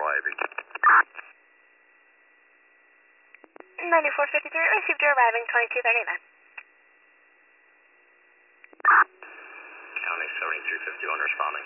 arriving. 9453, received your arriving 2239. County 7351 responding.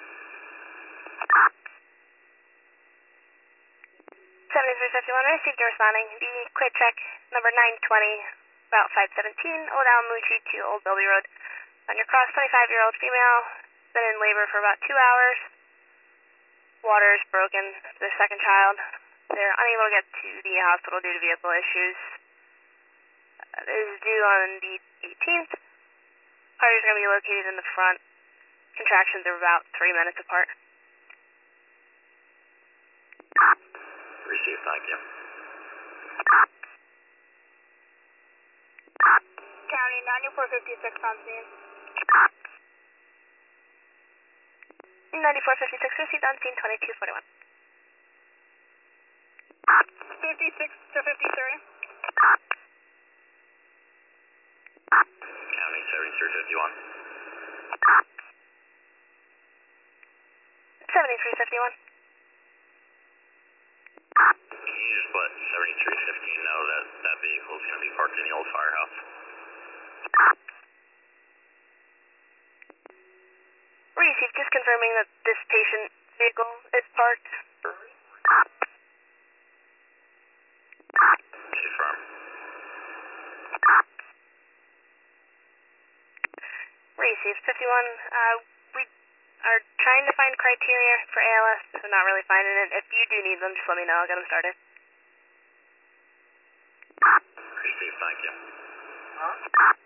7351, received your responding. The clear check number 920, Route 517, Old Alamuchi to Old Bilby Road. On your cross, 25-year-old female, been in labor for about 2 hours. Water is broken, their second child. They're unable to get to the hospital due to vehicle issues. This is due on the 18th. Parties are going to be located in the front. Contractions are about 3 minutes apart. Received, thank you. County 9456 on scene. 9456 received on scene 2241. 56 to 53. County 7351. 7351. Can you just let 7315 know that that vehicle is going to be parked in the old firehouse? Received, just confirming that this patient vehicle is parked. Confirm. Received, 51. We are trying to find criteria for ALS, so not really finding it. If you do need them, just let me know. I'll get them started. Received, thank you.